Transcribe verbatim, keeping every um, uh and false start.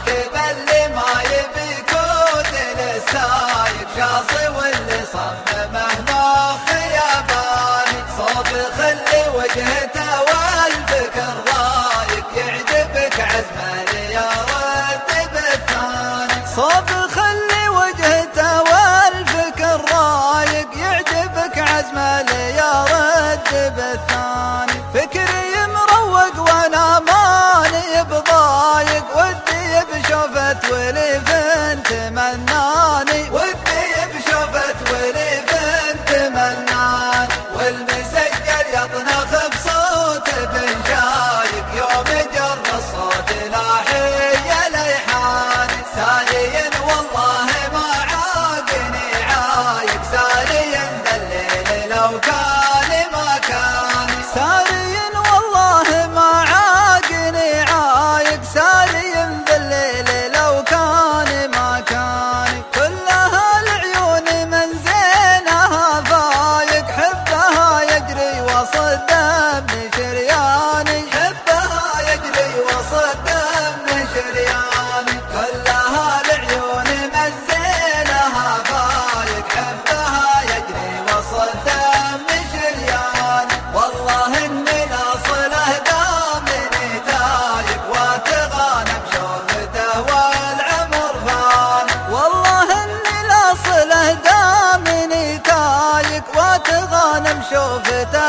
الراكب اللي ما يبي كود للسايق شاصي واللي صممه مخ ياباني صوب خلي وجهته والفكر رايق يعجبك عزمه ليرد بالثاني صوب خلي وجهته والفكر رايق يعجبك عزمه ليرد بالثاني فكري مروق وانا ماني بضايق ودي بشوفة وليف تمناني ودي بشوفة وليف تمناني والمسجل يطنخ بصوت بن شايق يوم جر الصوت لاحي ليحاني سالي والله ما عاقني عايق سالي ذا الليل لو كان ما كان سالي والله ما عاقني عايق سالي ذا الليل لو كان ما كان كلها العيون من زينها فايق حبها يجري وسط دم شرياني حبها يجري وسط دم شرياني كلها العيون من زينها فايق حبها يجري وسط دم شرياني والله اني لاصله دامني تايب واتغانم شوفته والعمر فاني والله اني لاصله دامني تايب واتغانم شوفته